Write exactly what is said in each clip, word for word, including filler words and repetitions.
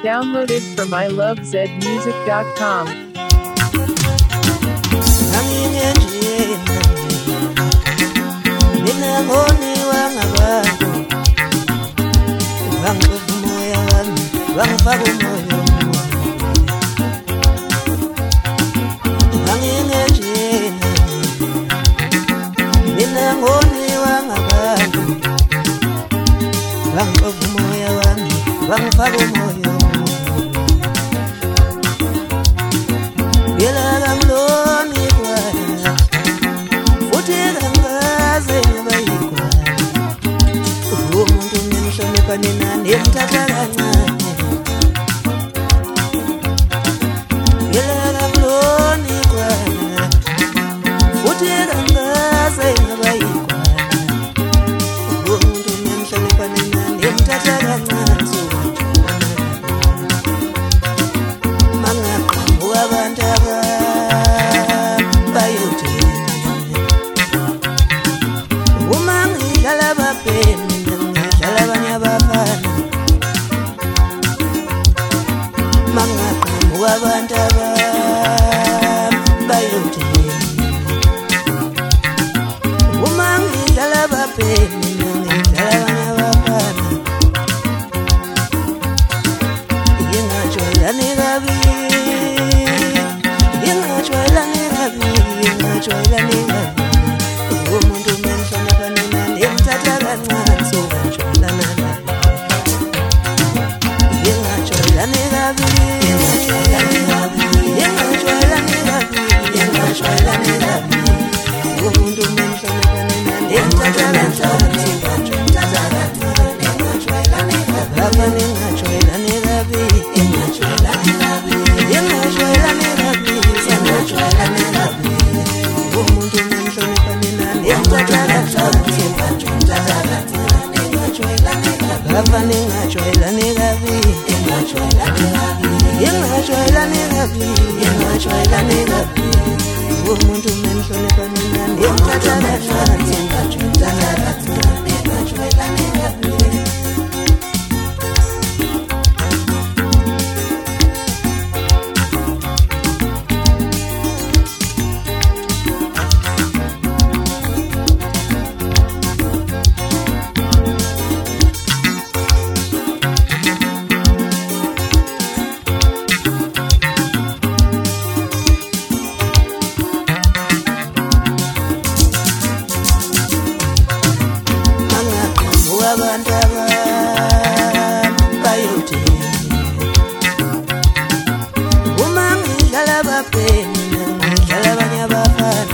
Downloaded from I love zed music dot com. Bangifaka umoya Yela ngamloni kwala Futhi kangaze ngabayikwa Umuntu nemhlonipha nina nemthatha kancane Yela ngamloni kwala Futhi kangaze ngabayikwa Umuntu nemhlonipha nina nemthatha kancane Abantu bayothini uma ngidlala bapheni ngidlala abafana ngingajwayelani kabi ngingajwayelani kabi ngingajwayelani kabi umuntu menhlonipha nina nemthatha kancane sokujwayelana naye ngingajwayelani kabi abantu bayothini uma ngidlala bapheni ngidlala abanye abafana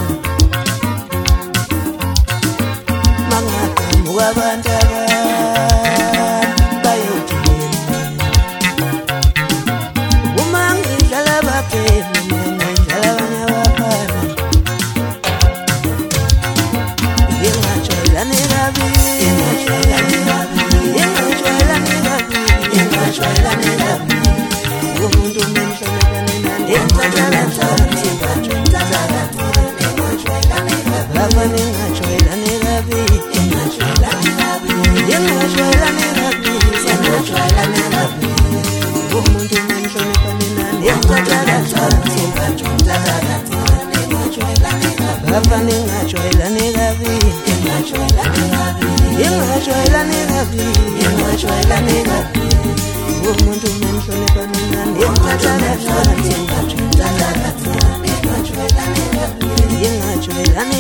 mangaqhamuka abantu bayothini uma ngidlala bapheni ngidlala abanye abafana ngingajwayelani kabi umuntu menhlonipha nina nemthatha kancane ngingajwayelani kabi ngingajwayelani kabi umuntu menhlonipha nina nemthatha kancane ngingajwayelani kabi ngingajwayelani kabi umuntu menhlonipha nina nemthatha kancane ngingajwayelani kabi ngingajwayelani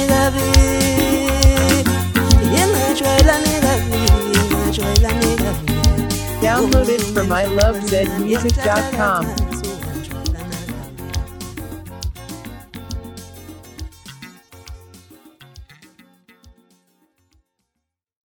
kabi Downloaded from I love zed music dot com.